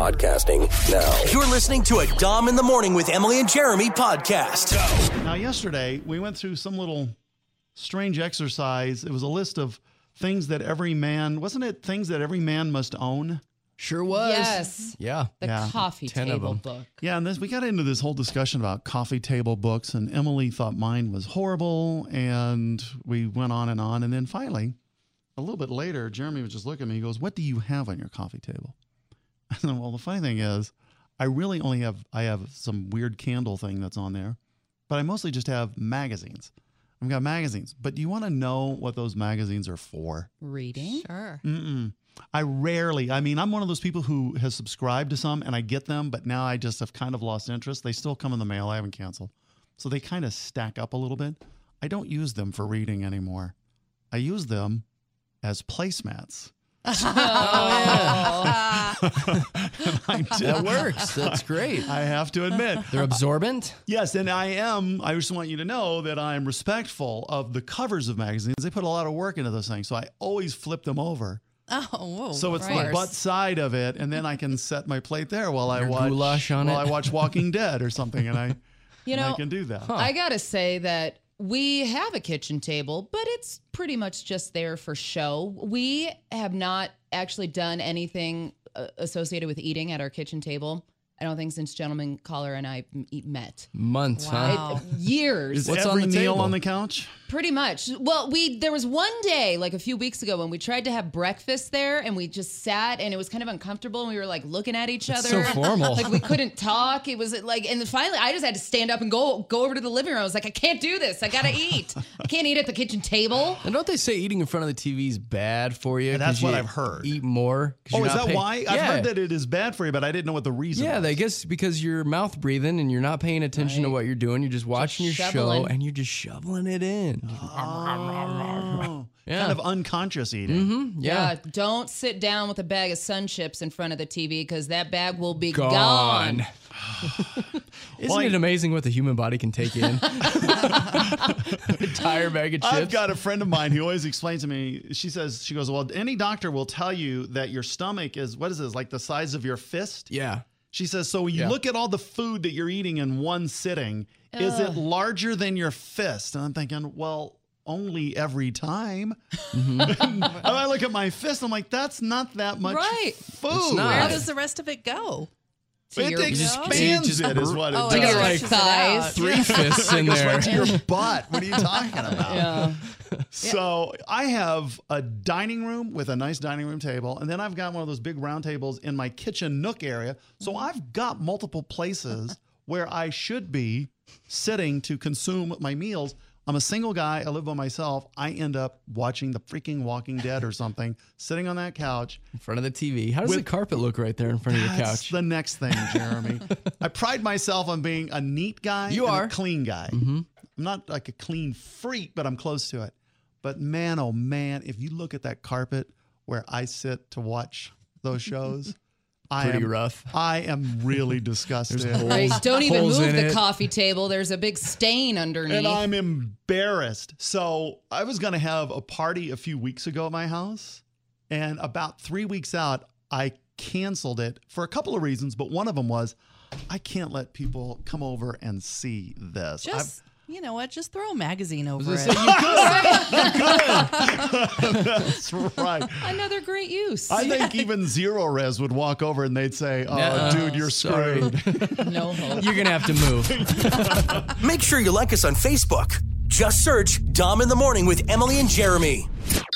podcasting now. You're listening to a Dom in the Morning with Emily and Jeremy podcast. Now, yesterday, we went through some little strange exercise. It was a list of things that every man, wasn't it things that every man must own? Sure was. Yes. Yeah. The coffee 10 of table them. book. Yeah, and we got into this whole discussion about coffee table books, and Emily thought mine was horrible, and we went on, and then finally, a little bit later, Jeremy was just looking at me. He goes, "What do you have on your coffee table?" I said, "Well, the funny thing is, I really only have some weird candle thing that's on there, but I mostly just have magazines. I've got magazines. But do you want to know what those magazines are for?" Reading? Sure. I'm one of those people who has subscribed to some and I get them, but now I just have kind of lost interest. They still come in the mail. I haven't canceled. So they kind of stack up a little bit. I don't use them for reading anymore. I use them as placemats. That works. That's great. I have to admit. They're absorbent? Yes, and I just want you to know that I'm respectful of the covers of magazines. They put a lot of work into those things, so I always flip them over. Oh, whoa. So it's the butt side of it, and then I can set my plate there while I watch Walking Dead or something, and I can do that. I gotta say that we have a kitchen table, but it's pretty much just there for show. We have not actually done anything associated with eating at our kitchen table. I don't think since Gentleman Caller and I met. Months, Wow. huh? Years. Is What's every on the meal table? on the couch? Pretty much. Well, there was one day, like a few weeks ago, when we tried to have breakfast there, and we just sat, and it was kind of uncomfortable, and we were like looking at each other. So formal. Like we couldn't talk. It was like, and then finally, I just had to stand up and go over to the living room. I was like, I can't do this. I gotta eat. I can't eat at the kitchen table. And don't they say eating in front of the TV is bad for you? And that's 'cause what you I've heard. Eat more. Oh, is that why? Yeah. I've heard that it is bad for you, but I didn't know what the reason Yeah, was. I guess because you're mouth breathing and you're not paying attention to what you're doing. You're just watching your shoveling. show and you're just shoveling it in. Oh, Yeah. kind of unconscious eating. Yeah. Don't sit down with a bag of Sun Chips in front of the TV because that bag will be Gone. gone. Isn't it amazing what the human body can take in? An entire bag of chips. I've got a friend of mine who always explains to me, she goes, well, any doctor will tell you that your stomach is, what is this, like the size of your fist? Yeah. She says, so when you look at all the food that you're eating in one sitting, is it larger than your fist? And I'm thinking, well, only every time. And I look at my fist, I'm like, that's not that much food. It's not. Where does the rest of it go? It your- expands it is what it Oh, does. I To guess your it pushes it thighs. out. 3 fists in It goes there. right to your butt. What are you talking about? Yeah. So I have a dining room with a nice dining room table, and then I've got one of those big round tables in my kitchen nook area. So I've got multiple places where I should be sitting to consume my meals. I'm a single guy. I live by myself. I end up watching the freaking Walking Dead or something, sitting on that couch. In front of the TV. How does the carpet look right there in front of your That's couch? the next thing, Jeremy. I pride myself on being a neat guy You and are. a clean guy. I'm not like a clean freak, but I'm close to it. But man, oh man, if you look at that carpet where I sit to watch those shows, Pretty rough. I am really disgusted. Right. Don't even Holes move in the it. coffee table. There's a big stain underneath. And I'm embarrassed. So I was going to have a party a few weeks ago at my house. And about 3 weeks out, I canceled it for a couple of reasons. But one of them was I can't let people come over and see this. Just, you know what? Just throw a magazine over I was it. That's right. Another great use. I think even Zero Res would walk over and they'd say, oh, Nuh-uh. dude, you're Sorry. screwed. No hope. You're going to have to move. Make sure you like us on Facebook. Just search Dom in the Morning with Emily and Jeremy.